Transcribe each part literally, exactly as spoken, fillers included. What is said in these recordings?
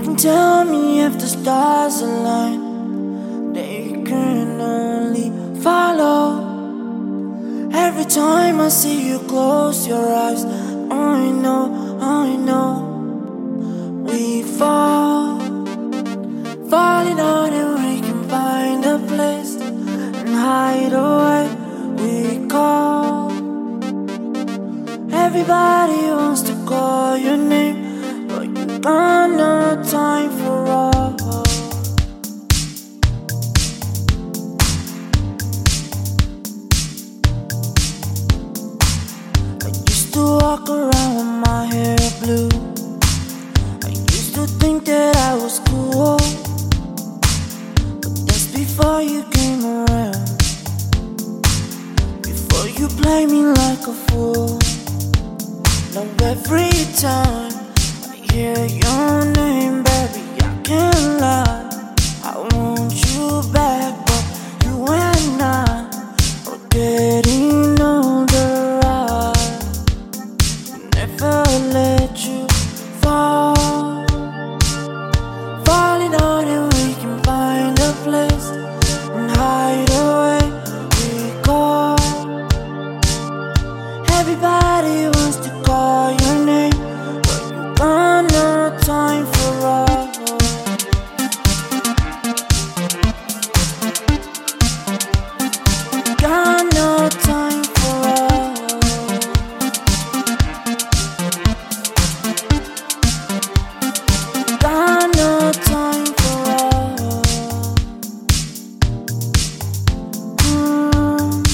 can tell me if the stars align, they can only follow. Every time I see you close your eyes, I know, I know we fall, falling on and we can find a place and hide away. We call, everybody wants to call your name, but you got no time for us. I used to walk around with my hair blue. I used to think that I was cool, but that's before you came around, before you played me like a fool. Now every time I hear your name, baby, I can't lie. I want you back, but you and I are getting older. I never let you fall, falling on and we can find a place and hide away. We call, everybody wants to call your name, but you got no time for us. Got no time for us. Got no time for us. Mm.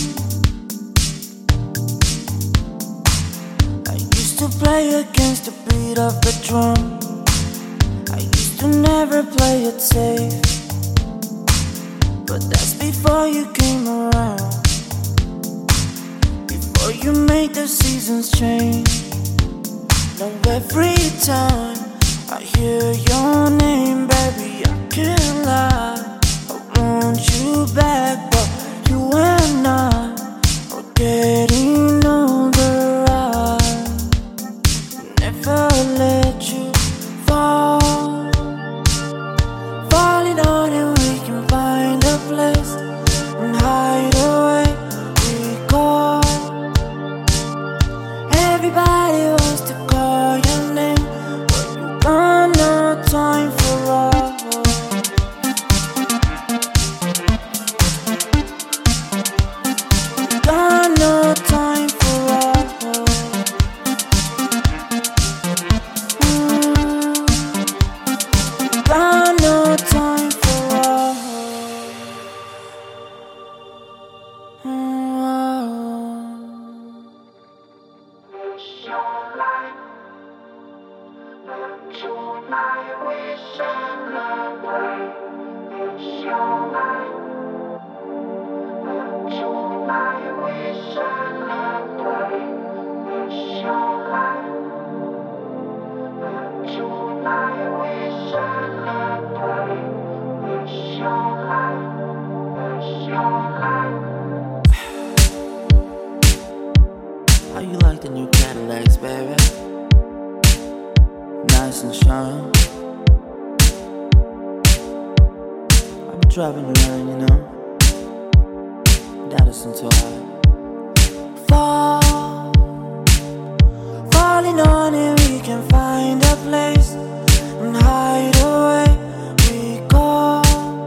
I used to play against the beat of the drum. I used to never play it safe, but that's before you came around, before you made the seasons change. Now every time I hear your name, baby, I can't lie. I want you back, but you and I are getting older. I never let you fall, falling on and we can find a place and hide away. We call, everybody wants to call your name, but you got no time for us. Got no time for us. Mm. Got no time for us. Mm. Tonight we celebrate. It's your night. Tonight we celebrate. It's your night. Tonight we celebrate. It's your night. It's your night. How you like the new Cadillacs, baby? Nice and shine. I'm driving around, you know. That isn't too high. Fall, falling on it, we can find a place and hide away. We call,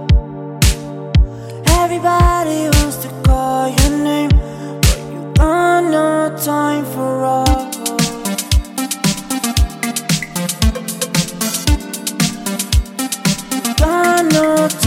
everybody wants to call your name, but you got no time for us. Got no time.